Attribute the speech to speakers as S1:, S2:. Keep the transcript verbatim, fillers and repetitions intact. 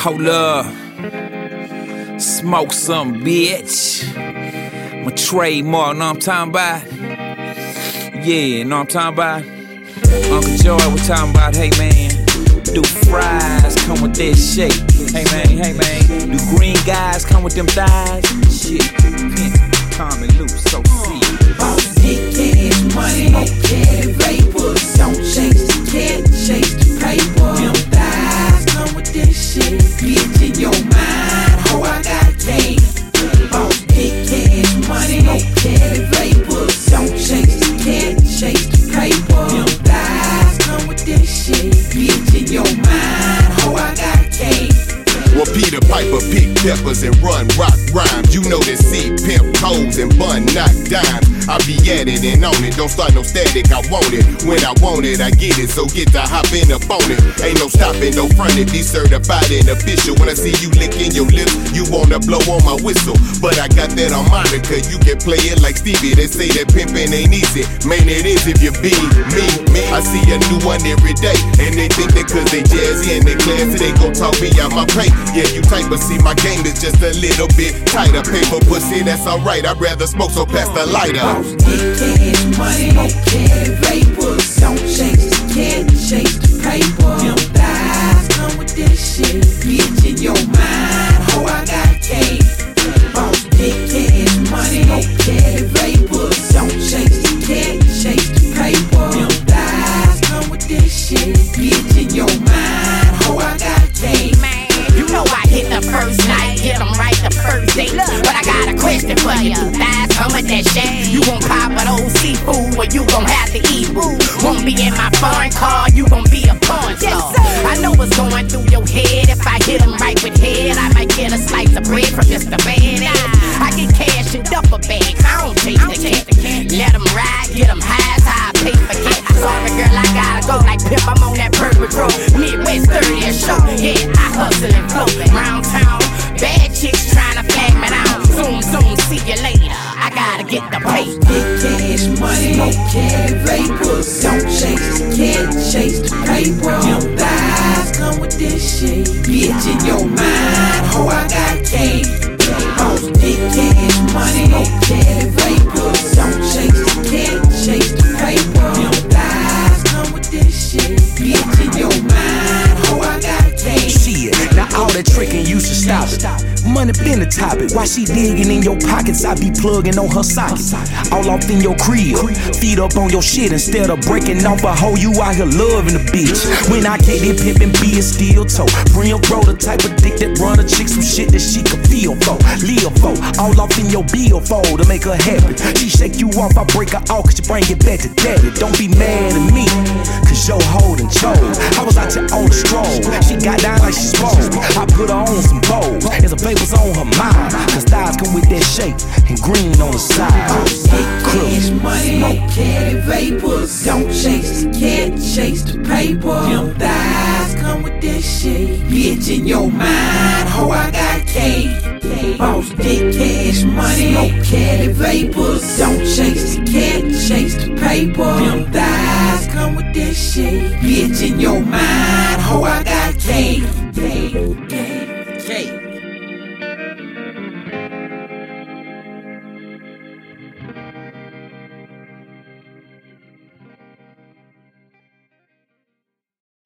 S1: Hold up. Smoke some, bitch. My trademark, know what I'm talking about? Yeah, know what I'm talking about? Uncle Joy, we talking about, hey man, do fries come with that shit? Hey man, hey man, do green guys come with them thighs? Shit, pimp, calm and loose, so see.
S2: Boss, dick, cash, money, smoke, caddy, vapors. Don't chase the cat, chase the paper. Them thighs come with that shit. Bitch in your mind, ho, I got cake. Boss, dick, cash, money, smoke, caddy, vapors. Don't chase the cat, chase the paper. Them thighs come with that shit. Bitch in your mind, ho, I got cake.
S3: Well, Peter Piper pick peppers and run rock rhymes. You know that C pimp toes and bun knock dimes. I be at it and on it, don't start no static, I want it. When I want it, I get it, so get to hop in up on it. Ain't no stopping, no frontin', be certified and official. When I see you licking your lips, you wanna blow on my whistle. But I got that harmonica, you can play it like Stevie. They say that pimpin' ain't easy, man it is if you be me, me. I see a new one every day, and they think that cause they jazzy and they classy, they gon' talk me out my pay. Yeah, you tight, but see my game is just a little bit tighter. Paper pussy, that's alright, I'd rather smoke, so pass the lighter.
S2: Dick, cash, money, smoke, caddy, vapors. Don't chase the cat, chase the paper. Them thighs come with that shit. Bitch in your mind, ho, I got cake. Boss, dick, cash, money, smoke, caddy, vapors. Don't chase the cat, chase the paper. Them thighs come with that shit. Bitch in your mind, ho, I got cake.
S4: You know I hit the first night, get them right the first date. But I got a question for you. Thighs come with that shit. You gon' pop an old seafood, or you gon' have to eat food. Won't be in my foreign car, you gon' be a porn star. I know what's going through your head. If I hit them right with head, I might get a slice of bread from Mister Badass. I get cash in duffel bags, I don't chase the cat. Let them ride, get them high, how I pay for cat. Sorry girl, I gotta go like Pip, I'm on that perfect road. Midwest thirtieth show, yeah, I hustle and flow. Round town, bad chicks tryna flag me down. Zoom, zoom, see you later, I gotta get the pay.
S2: Dick, cash, money, smoke, caddy, vapors. Don't chase the cat, chase the paper. Them thighs come with that shit. Bitch in your mind, ho, I got cake. Boss, dick, cash, money, smoke, caddy, vapors. Don't chase the cat, chase the paper. Them thighs come with that shit. Bitch in your mind, ho, I got cake.
S5: Shit, now all that tricking, you should stop it. Money been the topic. Why she digging in your pockets? I be plugging on her sockets. All off in your crib, feet up on your shit instead of breaking off a hoe. You out here loving the bitch. When I can't in pimpin', be a steel toe. Real bro, the type of dick that run a chick some shit that she could feel for, live for. All off in your bill for to make her happy. She shake you off, I break her off, cause you bring it back to daddy. Don't be mad at me, cause your holding chose. I was out here on the stroll. She got down like she's supposed. I put her on some bold. There's a papers on her mind, cause thighs come with that shape and green on the side.
S2: Dick, cash, money, smoke, caddy, vapors. Don't chase the cat, chase the paper. Them thighs come with that shit. Bitch in your mind, ho, I got cake. Boss, dick, cash, money, smoke, caddy, vapors. Don't chase the cat, chase the paper. Them thighs come with that shit. Bitch in your mind, ho, I got cake.